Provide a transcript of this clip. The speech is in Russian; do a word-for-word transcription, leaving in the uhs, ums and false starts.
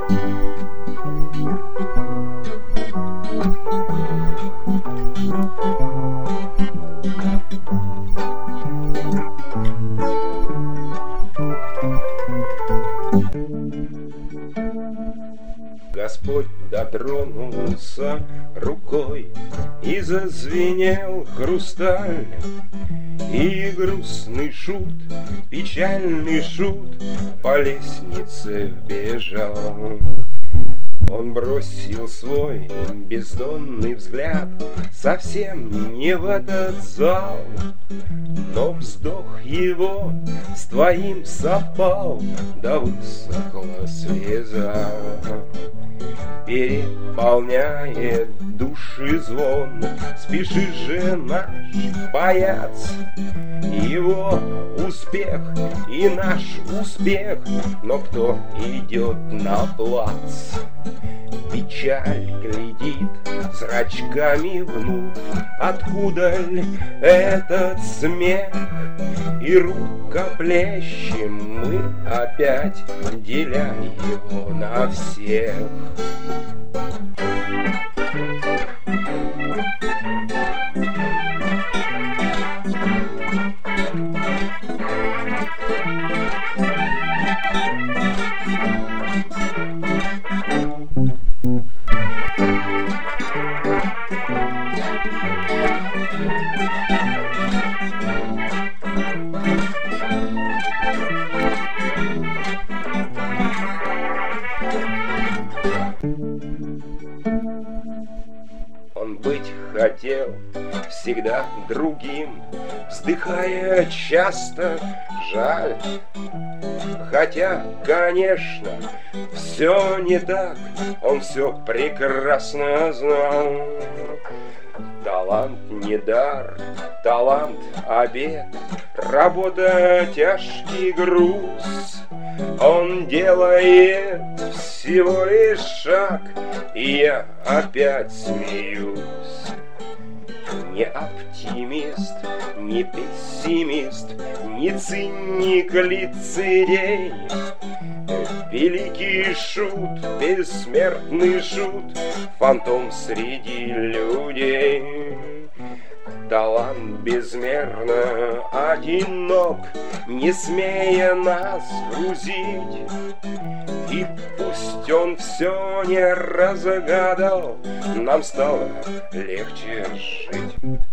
Господь дотронулся рукой, и зазвенел хрусталь, и грустный шут, печальный шут по лестнице бежал. Он бросил свой бездонный взгляд совсем не в этот зал, но вздох его с твоим совпал, да высохла слеза. Переполняет души звон, спешит же наш паяц. Его успех и наш успех, но кто идет на плац? Печаль глядит зрачками внутрь, откуда ли этот смех? И рукоплещем мы опять, деля его на всех. Он быть хотел всегда другим, вздыхая часто жаль. Хотя, конечно, все не так, он все прекрасно знал. Талант не дар, талант обет, работа тяжкий груз. Он делает всего лишь шаг, и я опять смеюсь. Не оптимист, не пессимист, не циник, лицедей, великий шут, бессмертный шут, фантом среди людей. Талант безмерно одинок, не смея нас грузить. И пусть он все не разгадал, нам стало легче жить.